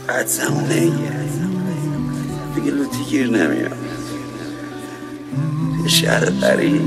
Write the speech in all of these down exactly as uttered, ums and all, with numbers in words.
عدسمون نگه دیگه لوتی گیر نمیاد. شهر قریب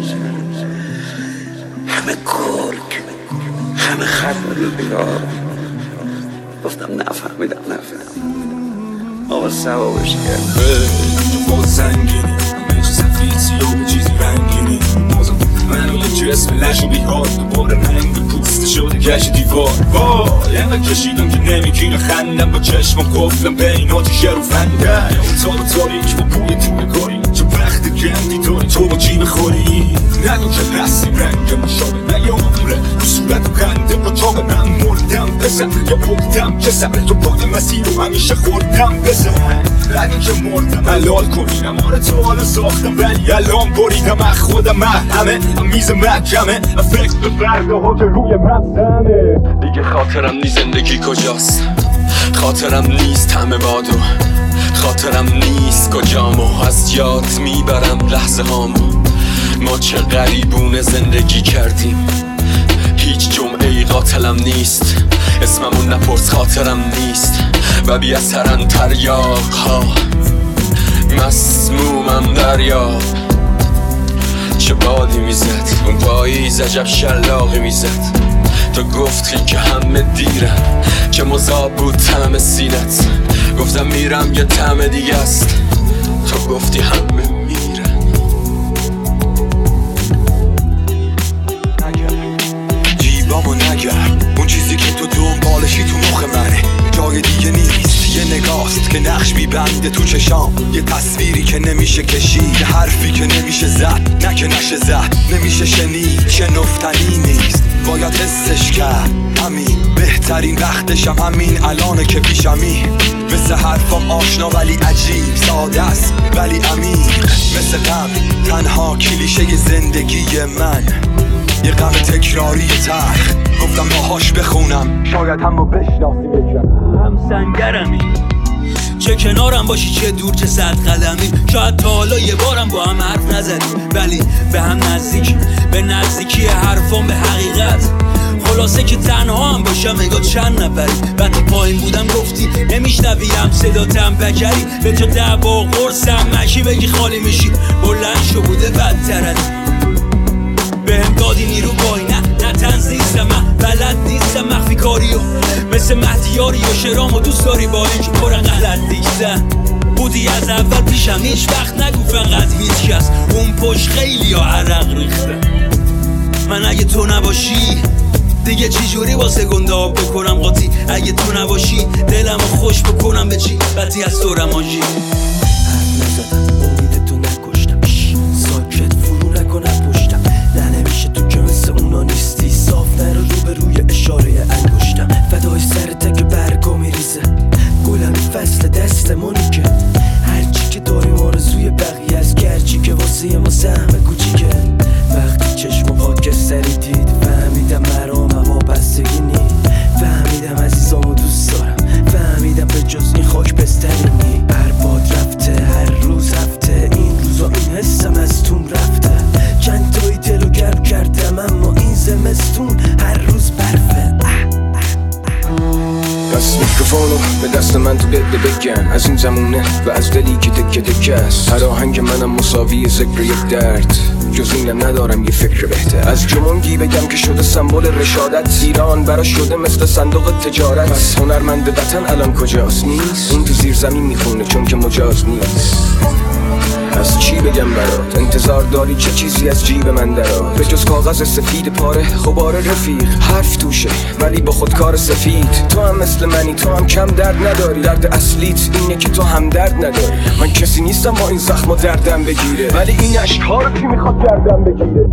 همه کرک، همه ختم روزگار. گفتم نفهمیدم نفهمیدم آقا ثوابش کرد. تو با زنگینی همه چیز فیسی و چیزی رنگینی بازم منو یه جسم لش و بیهار دوباره رنگ پوسته شده گشت دیوار. وای اینقدر کشیدم که نمیگیره خندم با چشمم قفلم بین آتیشه رو فنده. اون تار و تاریک با بوی تو نگاری چه وقت گندی داری تو با جیب خوری. نگو که رسیم رنگ مشابه نه یه عمره تو صورت و خنده با تاق من مردم بزن یا بردم کسم تو پای مسیر رو همیشه خوردم بزن. نگو که مردم حلال کنینم آره تو حالا ساختم ولی الان بریدم از خودم من همه میز محکمه فکر به فرده ها که روی مغزمه. دیگه خاطرم نی زندگی کجاست، خاطرم نیست همه بادو، خاطرم نیست کجامو از یاد میبرم لحظه هامو. ما چه غریبونه زندگی کردیم هیچ جمعه ای قاتلم نیست. اسممون نپرس خاطرم نیست و بی اثرن تریاق ها مسمومم دریاب. چه بادی میزد اون پاییز عجب شلاقی میزد. تو گفتی که همه دیرن چه مذاب بود طعم سینت. گفتم میرم یه طعم دیگه است تو گفتی همه میرن. جیبامو نگرد اون چیزی که تو دنبالشی تو مخ منه جای دیگه نیست. یه نگاست که نقش میبنده تو چشام، یه تصویری که نمیشه کشید، یه حرفی که نمیشه زد نه که نشه زد نمیشه شنید. شنفتنی نیست باید حسش کرد همین بهترین وقتشم همین الانه که پیشمی. مثل حرفام آشنا ولی عجیب ساده است ولی عمیق. مثل غم تنها کلیشه زندگی من، یه غم تکراری تلخ گفتم باهاش بخونم شاید همو بشناسی یکم. هم سنگرمی چه کنارم باشی چه دور چه صد قدمی. شاید تا حالا یه بارم با هم حرف نزدیم ولی به هم نزدیک به نزدیکی حرفام به حقیقت. خلاصه که تنها هم باشم اگه چند نفری وقتی پایین بودم گفتی نمیشنویم صداتم بکری. به تو دعوا قرصم مشی بگی خالی میشی بلند شو بوده بدترت. به هم دادی نیرو بای نه نه تنزیستم من بلد نیستم مخفی کاریو مثل مهدیاری و شرامو دوست داری با این که پرن غلط دیگزن. بودی از اول پیشم هیچ وقت نگو فقط هیچ کس اون پشت خیلی ها عرق ریخته. من اگه تو نباشی دیگه چی جوری واسه گنده آب بکنم قاطی. اگه تو نباشی دلمو خوش بکنم به چی بدی از تو رماشی. حرف نزدم امید تو نکشتم ساکت فرو نکنم پشتم نه نمیشه تو که مثل اونا نیستی. صاف نرو رو به روی اشاره انگشتم فدای سرته که برگا میریزه گلم فصل دستمونی که هرچی که داریم آرزوی بقیه از گرچی که واسه ما سهم کوچیکه. وقتی چشم و خاکستری دید فهمیدم مرام هوا بستگی نی. فهمیدم عزیزامو دوست دارم فهمیدم به جز این خاک بستری نی. هر باد رفته هر روز رفته این روزا این حسم از تون رفته. چند تایی دلو گرم کردم اما این زمستون هر روز برفه. پس میکروفونو به دست من تو بده بگن از این زمونه و از دلی که تکه تکه است. هر آهنگ منم مساوی ذکر یک درد جز اینم ندارم یه فکر بهتر. از جمونگی بگم که شده سمبل رشادت ایران برا شده مثل صندوق تجارت. پس هنرمند وطن الان کجاست نیست اون تو زیر زمین میخونه چون که مجاز نیست. از چی بگم برات انتظار داری چه چیزی از جیب من درات به جز کاغذ سفید پاره غبار رفیق. حرف توشه ولی با خودکار سفید. تو هم مثل منی تو هم کم درد نداری. درد اصلیت اینه که تو هم درد نداری. من کسی نیستم با این زخم و دردم بگیره ولی این اشک‌ها رو کی میخواد گردم بگیره.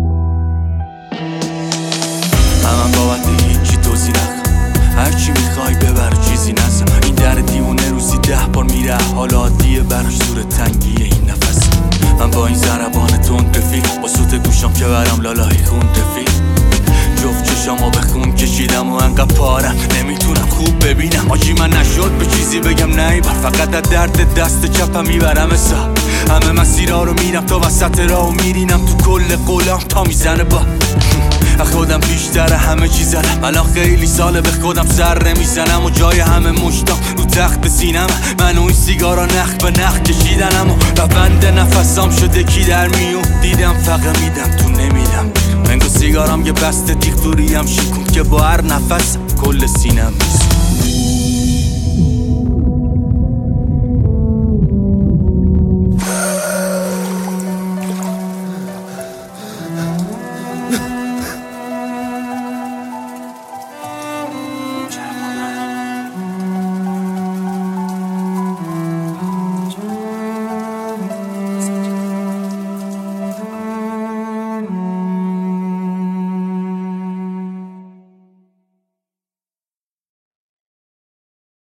من بابت هیچی توضیح نخوام هرچی میخوای ببر چیزی نزم. این در دیوونه روزی ده بار میره حالا عادیه براش زور تنگیه این نفس. من با این ضربان تند رفیق با سوت گوشم که برم لالای خون رفیق. جفت چشامو به خون کشیدم و انقدر پارم نمیتونم خوب ببینم. آجی من نشد به چیزی بگم نیبر فقط از درد دست چپم میبرم حساب. همه مسیرها رو میرم تا وسط راهو میرینم تو کل قولم تا میزنه با خودم بیشتر همه چی زدم. الان خیلی ساله به خودم سر نمیزنم و جای همه مشتام رو تخت سینم. من و این سیگارا نخ به نخ کشیدنم و روند نفسام شده کی در میون. دیدم فقط میدم تو نمیدم. من سیگارم یه بسته تیغ دوریم شکون که با هر نفس کل سینم میسون.